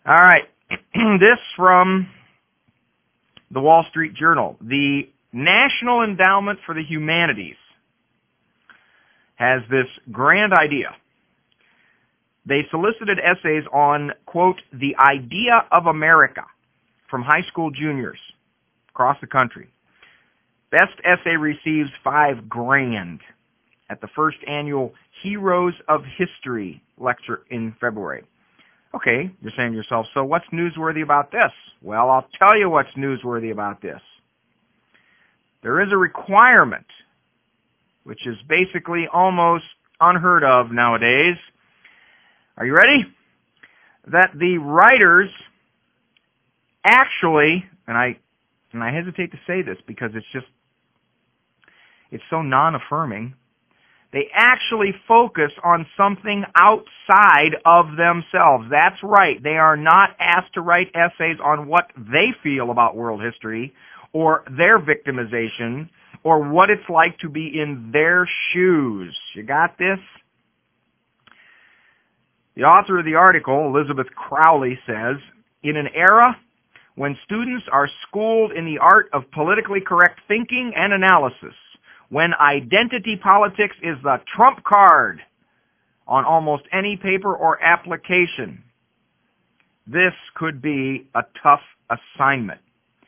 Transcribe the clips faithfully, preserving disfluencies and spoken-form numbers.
All right. This from the Wall Street Journal. The National Endowment for the Humanities has this grand idea. They solicited essays on, quote, the idea of America from high school juniors across the country. Best essay receives five grand at the first annual Heroes of History lecture in February. Okay, you're saying to yourself, so what's newsworthy about this? Well, I'll tell you what's newsworthy about this. There is a requirement, which is basically almost unheard of nowadays. Are you ready? That the writers actually, and I and I hesitate to say this because it's just, it's so non-affirming, they actually focus on something outside of themselves. That's right. They are not asked to write essays on what they feel about world history or their victimization or what it's like to be in their shoes. You got this? The author of the article, Elizabeth Crowley, says, in an era when students are schooled in the art of politically correct thinking and analysis, when identity politics is the trump card on almost any paper or application, this could be a tough assignment.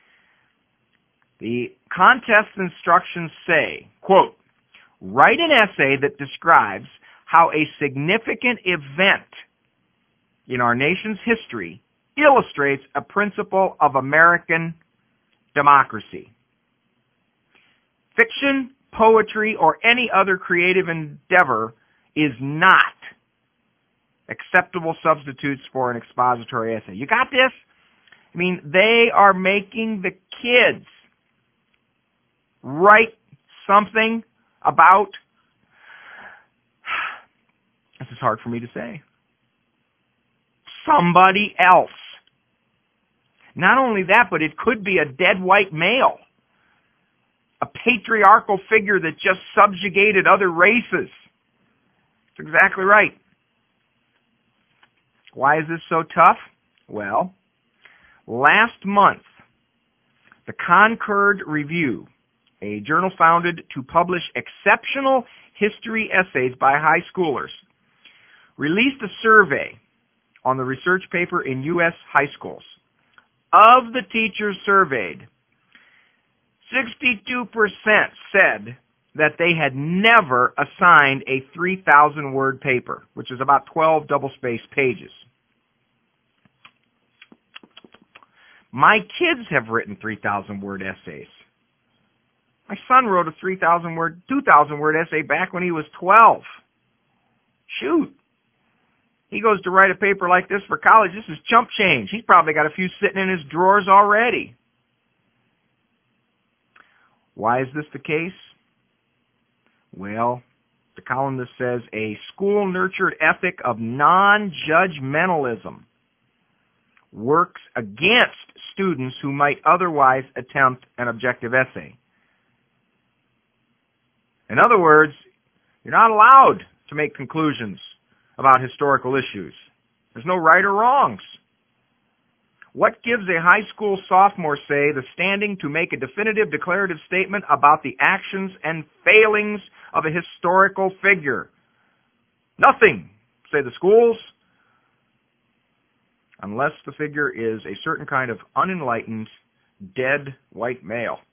The contest instructions say, quote, write an essay that describes how a significant event in our nation's history illustrates a principle of American democracy. Fiction, poetry, or any other creative endeavor is not acceptable substitutes for an expository essay. You got this? I mean, they are making the kids write something about, this is hard for me to say, somebody else. Not only that, but it could be a dead white male, a patriarchal figure that just subjugated other races. That's exactly right. Why is this so tough? Well, last month, the Concord Review, a journal founded to publish exceptional history essays by high schoolers, released a survey on the research paper in U S high schools. Of the teachers surveyed, sixty-two percent said that they had never assigned a three thousand word paper, which is about twelve double-spaced pages. My kids have written three thousand word essays. My son wrote a three thousand word, two thousand word essay back when he was twelve. Shoot. He goes to write a paper like this for college. This is chump change. He's probably got a few sitting in his drawers already. Why is this the case? Well, the columnist says a school-nurtured ethic of non-judgmentalism works against students who might otherwise attempt an objective essay. In other words, you're not allowed to make conclusions about historical issues. There's no right or wrongs. What gives a high school sophomore, say, the standing to make a definitive declarative statement about the actions and failings of a historical figure? Nothing, say the schools, unless the figure is a certain kind of unenlightened, dead white male.